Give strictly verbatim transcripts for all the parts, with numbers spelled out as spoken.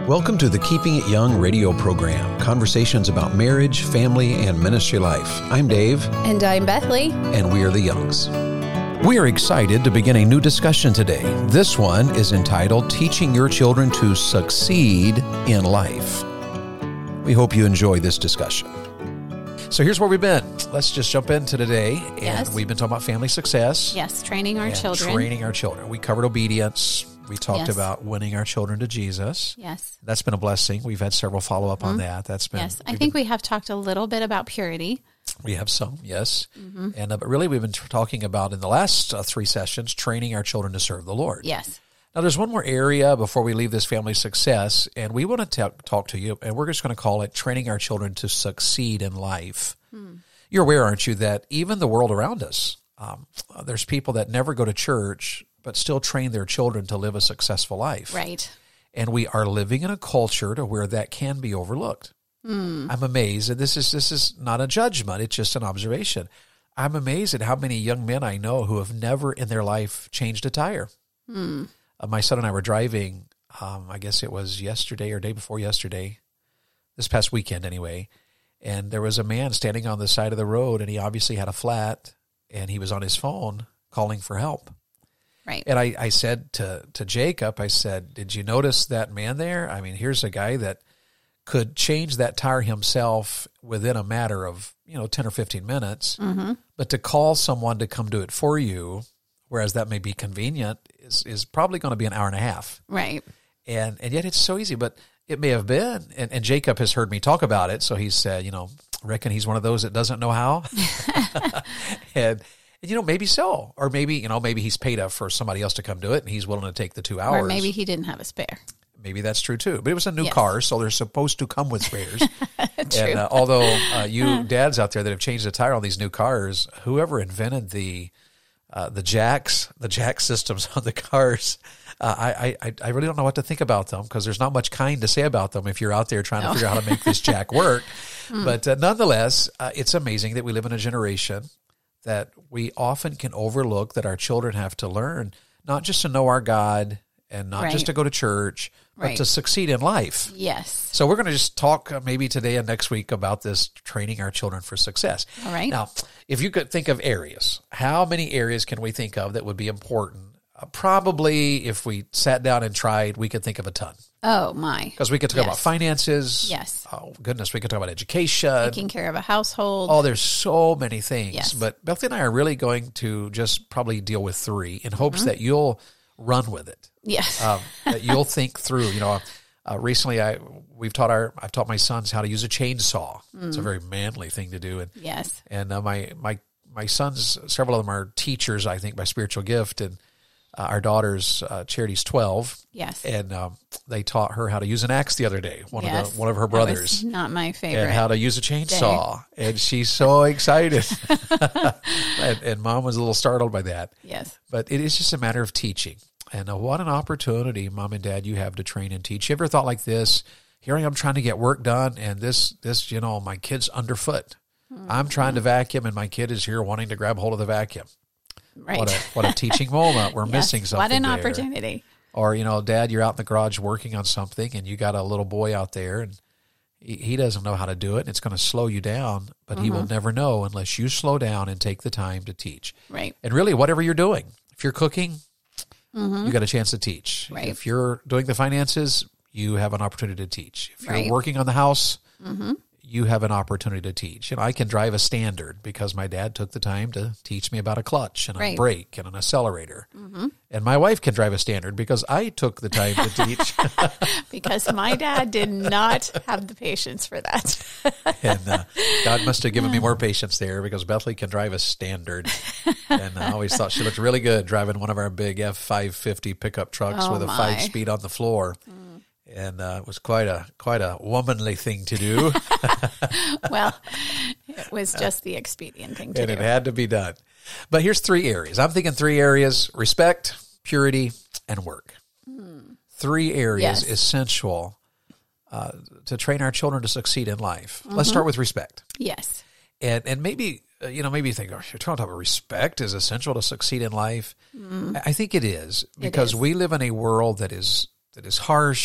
Welcome to the Keeping It Young radio program, conversations about marriage, family, and ministry life. I'm Dave. And I'm Bethany. And we are the Youngs. We are excited to begin a new discussion today. This one is entitled, Teaching Your Children to Succeed in Life. We hope you enjoy this discussion. So here's where we've been. Let's just jump into today. And yes. We've been talking about family success. Yes, training our and children. Training our children. We covered obedience. We talked yes. about winning our children to Jesus. Yes. That's been a blessing. We've had several follow-up mm-hmm. on that. That's been. Yes, I think been, we have talked a little bit about purity. We have some, yes. Mm-hmm. And uh, but really we've been t- talking about in the last uh, three sessions, training our children to serve the Lord. Yes. Now there's one more area before we leave this family success, and we want to t- talk to you, and we're just going to call it training our children to succeed in life. Hmm. You're aware, aren't you, that even the world around us, um, there's people that never go to church but still train their children to live a successful life. Right. And we are living in a culture to where that can be overlooked. Mm. I'm amazed, and this is this is not a judgment, it's just an observation. I'm amazed at how many young men I know who have never in their life changed a tire. Mm. Uh, my son and I were driving, um, I guess it was yesterday or day before yesterday, this past weekend anyway, and there was a man standing on the side of the road, and he obviously had a flat, and he was on his phone calling for help. Right. And I, I said to, to Jacob, I said, did you notice that man there? I mean, here's a guy that could change that tire himself within a matter of, you know, ten or fifteen minutes. Mm-hmm. But to call someone to come do it for you, whereas that may be convenient, is, is probably going to be an hour and a half. Right. And and yet it's so easy, but it may have been. And, and Jacob has heard me talk about it. So he said, you know, I reckon he's one of those that doesn't know how. and And, you know, maybe so. Or maybe, you know, maybe he's paid up for somebody else to come do it and he's willing to take the two hours. Or maybe he didn't have a spare. Maybe that's true, too. But it was a new yes. car, so they're supposed to come with spares. True. And uh, although uh, you dads out there that have changed the tire on these new cars, whoever invented the uh, the jacks, the jack systems on the cars, uh, I, I I really don't know what to think about them because there's not much kind to say about them if you're out there trying no. to figure out how to make this jack work. mm. But uh, nonetheless, uh, it's amazing that we live in a generation that we often can overlook that our children have to learn, not just to know our God and not right. just to go to church, but right. to succeed in life. Yes. So we're going to just talk uh, maybe today and next week about this, training our children for success. All right. Now, if you could think of areas, how many areas can we think of that would be important? Uh, probably if we sat down and tried, we could think of a ton. Oh, my. Because we could talk yes. about finances. Yes. Oh, goodness, we could talk about education. Taking care of a household. Oh, there's so many things. Yes. But Bethany and I are really going to just probably deal with three in hopes mm-hmm. that you'll run with it. Yes. um, that you'll think through. You know, uh, recently I we've taught our I've taught my sons how to use a chainsaw. Mm. It's a very manly thing to do. And yes. And uh, my my my sons, several of them are teachers, I think, by spiritual gift, and uh, our daughter's uh, Charity's twelve. Yes. And um, they taught her how to use an axe the other day. One yes. of the one of her brothers. That was not my favorite. And how to use a chainsaw, day. And she's so excited. and, and Mom was a little startled by that. Yes. But it is just a matter of teaching. And uh, what an opportunity, Mom and Dad, you have to train and teach. You ever thought like this? Here I am trying to get work done, and this, this, you know, my kid's underfoot. Mm-hmm. I'm trying to vacuum, and my kid is here wanting to grab hold of the vacuum. Right. What a, what a teaching moment. We're yes. missing something What an there. opportunity. Or, you know, Dad, you're out in the garage working on something, and you got a little boy out there, and he, he doesn't know how to do it, and it's going to slow you down, but mm-hmm. he will never know unless you slow down and take the time to teach. Right. And really, whatever you're doing, if you're cooking, mm-hmm. you got a chance to teach. Right. If you're doing the finances, you have an opportunity to teach. If you're right. working on the house, mm-hmm. you have an opportunity to teach. And I can drive a Standard because my dad took the time to teach me about a clutch and a right. brake and an accelerator. Mm-hmm. And my wife can drive a Standard because I took the time to teach. Because my dad did not have the patience for that. And uh, God must have given me more patience there because Bethany can drive a Standard. And I always thought she looked really good driving one of our big F five fifty pickup trucks oh with a my. five-speed on the floor. Mm. And uh, it was quite a quite a womanly thing to do. Well, it was just the expedient thing to and do. And it had to be done. But here's three areas. I'm thinking three areas: respect, purity, and work. Hmm. Three areas yes. essential uh, to train our children to succeed in life. Mm-hmm. Let's start with respect. Yes. And and maybe, uh, you know, maybe you think, oh, you're talking about respect is essential to succeed in life. Mm. I think it is because it is. we live in a world that is that is harsh,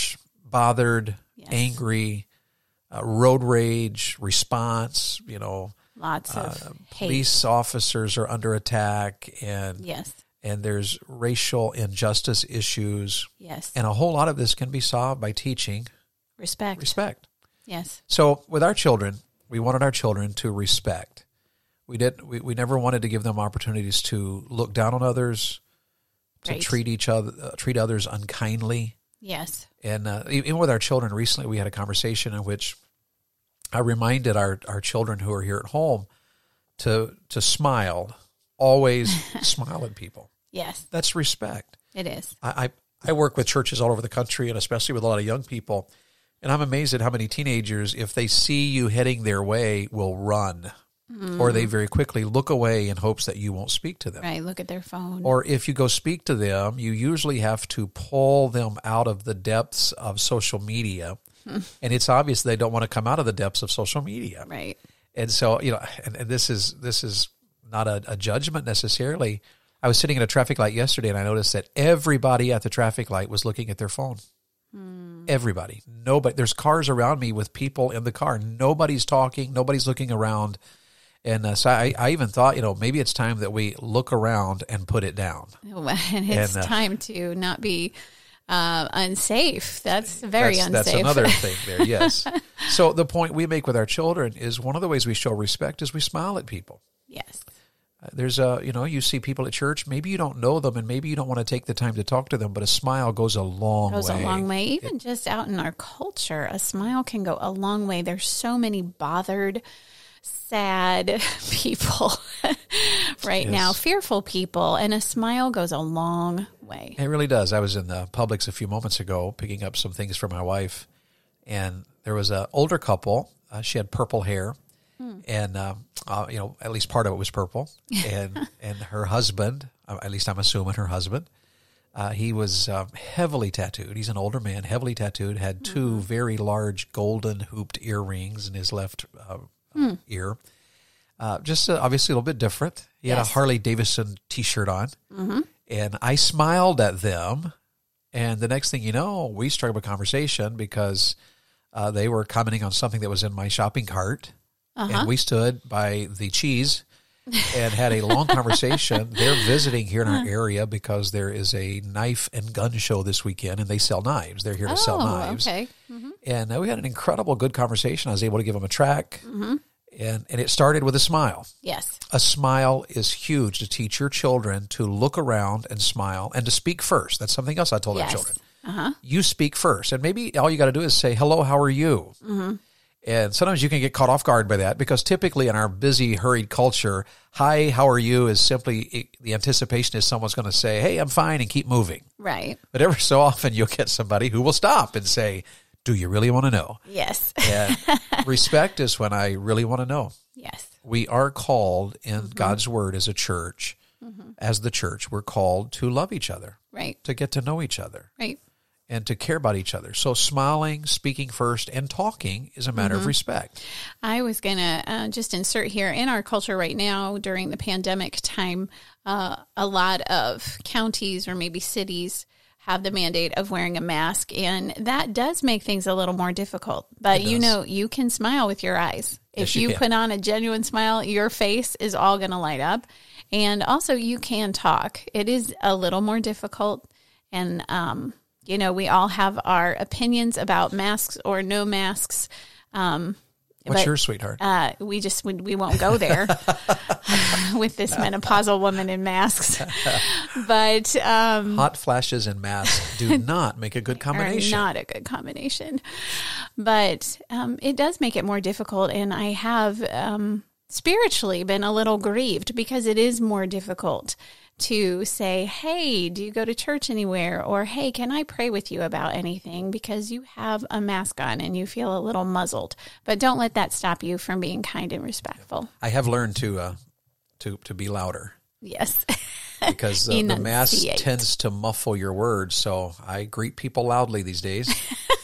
bothered, Yes. angry, uh, road rage, response, you know, Lots of uh, hate. police officers are under attack, and Yes. and there's racial injustice issues, Yes. and a whole lot of this can be solved by teaching Respect. respect. Yes. So with our children, we wanted our children to respect. We did. We, we never wanted to give them opportunities to look down on others, to Right. treat each other, uh, treat others unkindly. Yes. And uh, even with our children, recently we had a conversation in which I reminded our, our children who are here at home to to smile, always smile at people. Yes. That's respect. It is. I, I I work with churches all over the country, and especially with a lot of young people, and I'm amazed at how many teenagers, if they see you heading their way, will run, mm. or they very quickly look away in hopes that you won't speak to them. Right. Look at their phone. Or if you go speak to them, you usually have to pull them out of the depths of social media. And it's obvious they don't want to come out of the depths of social media. Right. And so, you know, and, and this is this is not a, a judgment necessarily. I was sitting at a traffic light yesterday, and I noticed that everybody at the traffic light was looking at their phone. Hmm. Everybody. Nobody. There's cars around me with people in the car. Nobody's talking. Nobody's looking around. And uh, so I, I even thought, you know, maybe it's time that we look around and put it down. And it's And, uh, time to not be uh, unsafe. That's very that's, unsafe. That's another thing there, yes. So the point we make with our children is one of the ways we show respect is we smile at people. Yes. Uh, there's a, you know, you see people at church, maybe you don't know them and maybe you don't want to take the time to talk to them, but a smile goes a long Goes way. a long way. Even it, just out in our culture, a smile can go a long way. There's so many bothered, sad people right yes. now, fearful people, and a smile goes a long way. It really does. I was in the Publix a few moments ago picking up some things for my wife, and there was an older couple. Uh, she had purple hair, hmm. and um, uh, you know, at least part of it was purple. And and her husband, uh, at least I'm assuming her husband, uh, he was uh, heavily tattooed. He's an older man, heavily tattooed. Had two mm-hmm. very large golden hooped earrings in his left uh, hmm. ear. Uh, just uh, obviously a little bit different. He yes. had a Harley Davidson T-shirt on. Mm-hmm. And I smiled at them, and the next thing you know, we struck up a conversation because uh, they were commenting on something that was in my shopping cart, uh-huh. and we stood by the cheese and had a long conversation. They're visiting here in our area because there is a knife and gun show this weekend, and they sell knives. They're here to oh, sell knives. Okay. Mm-hmm. And uh, we had an incredible, good conversation. I was able to give them a track. Mm-hmm. And and it started with a smile. Yes. A smile is huge to teach your children to look around and smile and to speak first. That's something else I told yes. our children. Uh-huh. You speak first. And maybe all you got to do is say, hello, how are you? Mm-hmm. And sometimes you can get caught off guard by that because typically in our busy, hurried culture, hi, how are you is simply the anticipation is someone's going to say, hey, I'm fine, and keep moving. Right. But every so often you'll get somebody who will stop and say, do you really want to know? Yes. And respect is when I really want to know. Yes. We are called in mm-hmm. God's word as a church, mm-hmm. as the church, we're called to love each other. Right. To get to know each other. Right. And to care about each other. So smiling, speaking first, and talking is a matter mm-hmm. of respect. I was going to uh, just insert here, in our culture right now during the pandemic time, uh, a lot of counties or maybe cities have the mandate of wearing a mask, and that does make things a little more difficult. But you know, you can smile with your eyes. Yes, if you, you can. put on a genuine smile, your face is all going to light up. And also you can talk. It is a little more difficult. And, um, you know, we all have our opinions about masks or no masks. Um, What's but, yours, sweetheart? Uh, we just, we, we won't go there with this menopausal woman in masks. But um, hot flashes and masks do not make a good combination. Are not a good combination. But um, it does make it more difficult. And I have um, spiritually been a little grieved because it is more difficult to say, hey, do you go to church anywhere? Or, hey, can I pray with you about anything? Because you have a mask on and you feel a little muzzled. But don't let that stop you from being kind and respectful. I have learned to uh, to to be louder. Yes. Because uh, the mask tends to muffle your words. So I greet people loudly these days.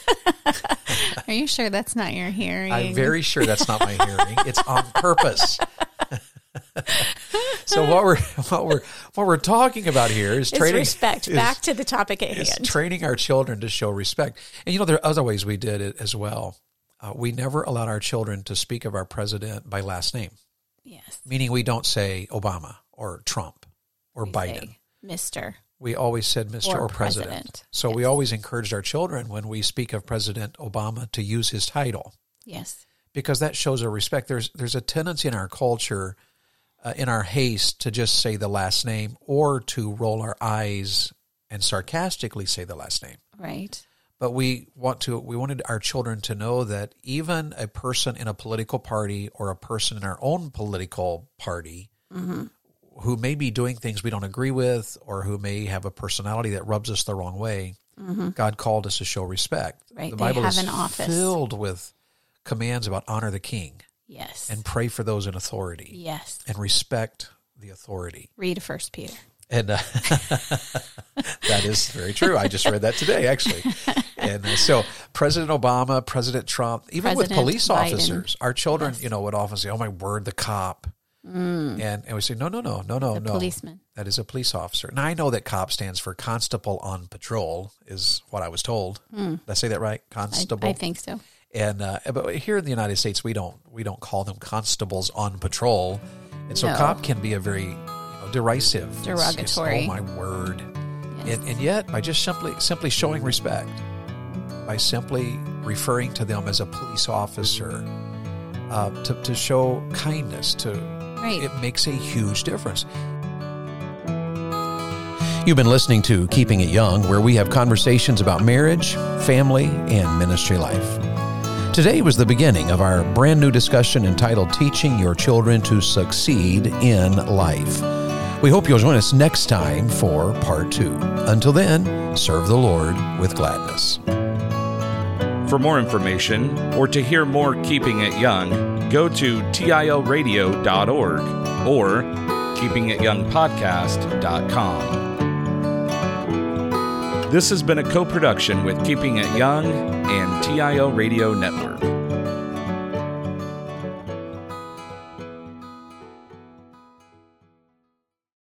Are you sure that's not your hearing? I'm very sure that's not my hearing. It's on purpose. So what we're what we're what we're talking about here is it's training respect. is, Back to the topic at is hand. training our children to show respect. And you know, there are other ways we did it as well. Uh, we never allowed our children to speak of our president by last name. Yes. Meaning we don't say Obama or Trump or We Biden. say Mister We always said Mister or, Or President. President. So Yes. we always encouraged our children when we speak of President Obama to use his title, Yes. because that shows a respect. There's there's a tendency in our culture, uh, in our haste, to just say the last name or to roll our eyes and sarcastically say the last name. Right. But we want to we wanted our children to know that even a person in a political party or a person in our own political party Mm-hmm. who may be doing things we don't agree with or who may have a personality that rubs us the wrong way, Mm-hmm. God called us to show respect. Right. The They Bible have is an office. filled with commands about honor the king Yes. and pray for those in authority yes. and respect the authority. Read First Peter. And uh, that is very true. I just read that today, actually. And uh, so President Obama, President Trump, even with President police Biden. officers, our children, Yes. you know, would often say, oh, my word, the cop. Mm. And, and we say, no, no, no, no, no, The no. policeman. That is a police officer. Now, I know that COP stands for Constable on Patrol, is what I was told. Mm. Did I say that right? Constable? I, I think so. And uh, but here in the United States, we don't we don't call them constables on patrol, and so No. cop can be a very you know, derisive, It's- it's, Derogatory. oh my word! Yes. And, and yet, by just simply simply showing respect, by simply referring to them as a police officer, uh, to to show kindness, to Right. it makes a huge difference. You've been listening to Keeping It Young, where we have conversations about marriage, family, and ministry life. Today was the beginning of our brand new discussion entitled Teaching Your Children to Succeed in Life. We hope you'll join us next time for part two. Until then, serve the Lord with gladness. For more information or to hear more Keeping It Young, go to T I L radio dot org or keeping it young podcast dot com. This has been a co-production with Keeping It Young and T I L Radio Network.